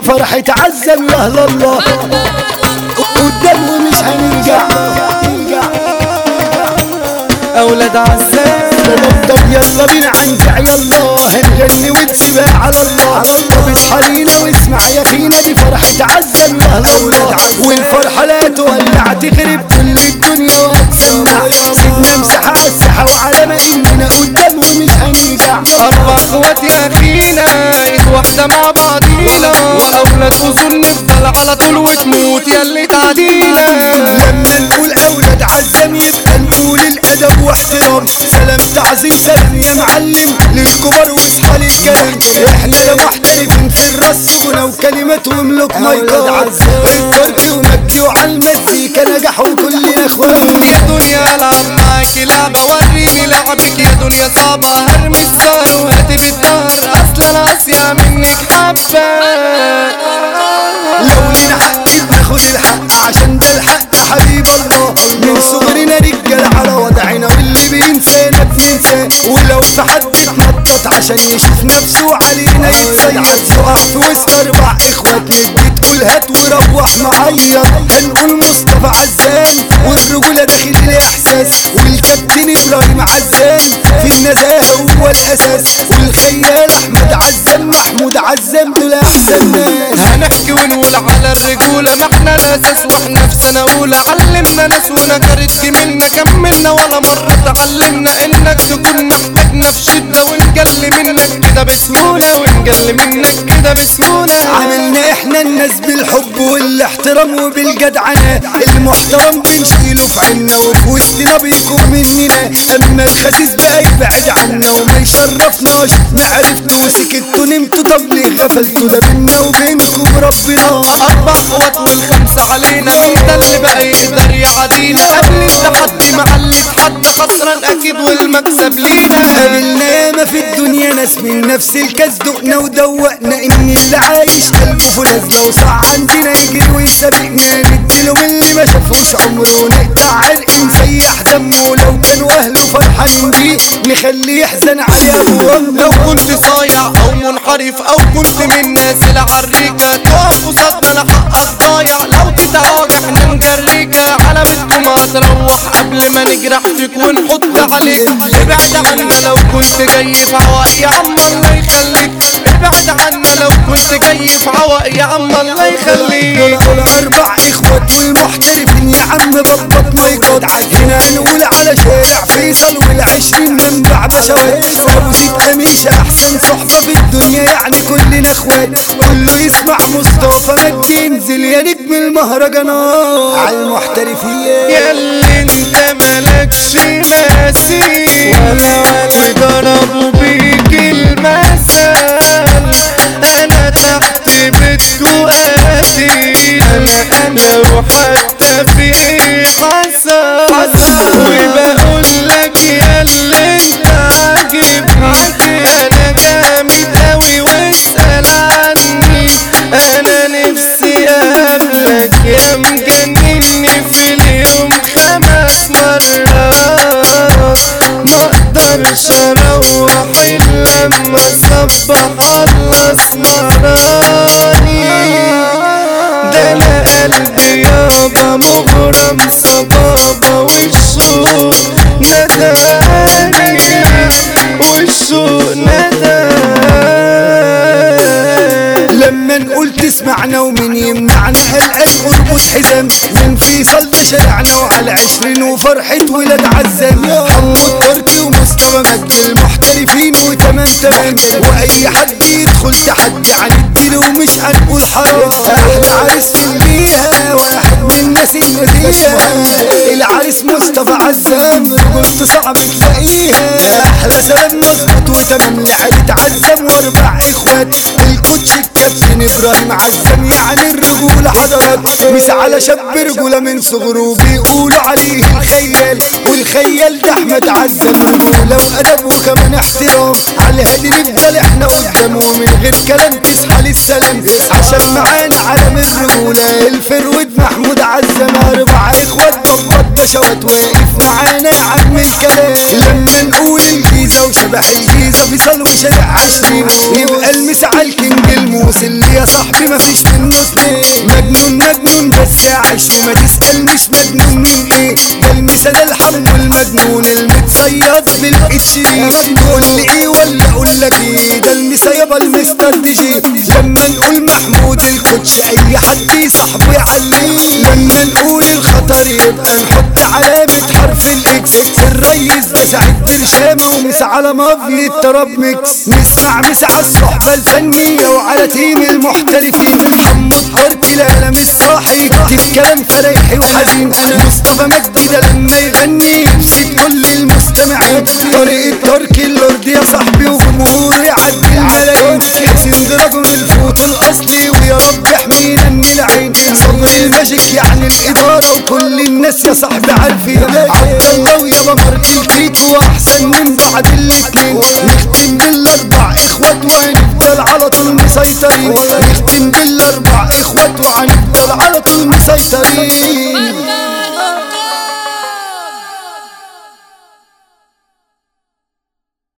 فرحة عزم يا اهل الله قدام ومش هنرجع اولاد عزام طب يلا بينا عنجع يلا هنغني ونسيبها على الله طب اصحى لينا واسمع يا فينا دي فرحة عزم يا اهل الله والفرحة لا تولع تخرب كل الدنيا وهتسمع سيبنا مساحة على الساحة وعلامة اننا قدام ومش هنرجع 4 اخوات يا اخينا ايد واحدة مع بعضينا واولاد اصول نفضل على طول وتموت ياللي تعدينا لما نقول اولاد عزام يبقى نقول الادب واحترام سلام تعظيم سلام يا معلم للكبار واصحى للكلام احنا لا محترفين في الراس سجنا وكلمات وملوك مايكات التركي ومجدي وعلى المزيكا نجحوا كلنا اخوات يا دنيا العب معاك لعبة وريني لعبك يا دنيا صعبة هرمي السهر وهاتي بالدهر اصل انا قاسية منك حبة لو لينا حق بناخد الحق عشان ده الحق حبيب الله من صغرنا رجال على وضعنا واللي بينسانا بننساه ولو في حد اتنطط عشان يشوف نفسه علينا يتصيد يقع في وسط 4 اخوات ندي تقول هات وروح معيط هنقول مصطفى عزام والرجولة داخل الاحساس والكابتن ابراهيم عزام في النزاهة هو الاساس والخيال احمد عزام محمود عزام دول احسن ناس هنحكي ونقول على الرجولة ما احنا الاساس واحنا في سنة اولى علمنا ناس ونكرت جميلنا كملنا ولا مرة تعلمنا انك تكون محتاجنا في شدة ونجل منك كده بسهولة ونجل منك كده بسهولة عملنا احنا الناس بالحب والاحترام وبالجدعنة المحترم بنشيله في عنا وفي وسطنا بيكون مننا اما الخسيس بقى يبعد عنا وما يشرفناش معرفتوا وسكتوا نمتوا طب ليه غفلتوا ده بينا وبينكم ربنا 4 اخوات وال5 علينا مين ده اللي بقى يقدر يعادينا قبل التحدي مع اللي اتحدى خسران اكيد والمكسب لينا قابلنا ياما في الدنيا ناس من نفس الكاس دقنا ودوقنا ان اللي عايش قلبه فولاذ لو صح عندنا يجري ويسابقنا نديله واللي ما شافوش عمره نقطع عرق نسيح دمه لو كانوا اهله فرحانين بيه نخليه يحزن على ابوه لو كنت صايع او منحرف او كنت من الناس العريكة تقف قصادنا انا حقك ضايع لو تتعاج احنا نجريك على بيتكم هتروح قبل ما نجرح فيك ونحط عليك ابعد عنا لو كنت جاي في عوق يا عم الله يخليك ابعد عنا لو كنت جاي في عوق يا عم الله يخليك دول 4 اخوات والمحترفين يا عم بطط مايكات هنا هنقول على شارع فيصل وال20 منبع بشوات ابو زيد اميشة احسن صحبة في الدنيا يعني كلنا اخوات كله يسمع مصطفى مجدي ينزل يا نجم المهرجانات على المحترفين ياللي انت مالكش مثيل وضربوا بيك المثل انا تحت بيتكو قاتل انا وحتى في حصل وبقول لك ياللي انت عاجبني انا جامد اوي واسأل عني انا نفسي اقابلك يا مجنني في اليوم 5 مرات ما اقدرش اروح الا لما اصبح الله اسمراني ده انا قلبي يابا مغرم صبابة والشوق نداني والشوق نداني لما نقول تسمعنا ومن يمنعنا قلقان اربط حزام من فيصل ده شارعنا وعلى 20 وفرحة ولاد عزام حمود تركي ومصطفى مجدي المحترفين وتمام واي حد يدخل تحدي هنديله ومش هنقول حرام احلى عريس ليها واحد من الناس النزيهة العريس مصطفى عزام قلت صعب تلاقيها احلى سلام مظبوط وتمام لعيلة عزام و4 اخوات الكوتش الكابتن ابراهيم عزام يعني الرجولة حضرات مش على شاب رجولة من صغره بيقولوا عليه الخيال والخيال ده احمد عزام رجولة وادب وكمان احترام على الهادي نفضل احنا قدامه من غير كلام تصحى للسلام عشان معانا علم الرجولة الفرود محمود عزام 4 اخوات ضبط بشوات واقف معانا يا عم الكلام لما نقول الجيزة وشبح الجيزة فيصل وشارع 20 يبقى المسا على الكينج الموس اللي يا صاحبي مفيش منه اتنين. مجنون مجنون بس عايش وما تسألنيش مجنون من ايه. ده المثال الحم والمجنون المتصيد بالاتشي. تقول لي ايه ولا اقول لك ايه؟ ده المثال يابا المستر دي جي. لما نقول محمود الكوتش اي حد صاحبه يعليه. لما نقول الخطر يبقى نحط علامة حرف الاكس. الريس ده سعيد برشامة ومس على مافلي التراب ميكس. نسمع مس على الصحبة الفنية وعلى تيم المحترفين. حمو التركي لا لا مش صاحي يكتب كلام فلايحي وحزين. مصطفى مجدي ده لما يغني يبسط كل المستمعين. طريق التركي اللورد يا صاحبي وجمهوره يعدي الملايين. ياسين ده رجل الفوت الاصلي ويا رب يحمينا من العين. صبر الماجيك يعني الاداره وكل الناس يا صاحبي عارفين. عبد الله ويابا مارك الكيكو احسن من بعد الاتنين. نختم بالاربع اخوات وهنفضل على طول مسيطرين. نختم بالاربع اخوات وهنفضل على طول مسيطرين.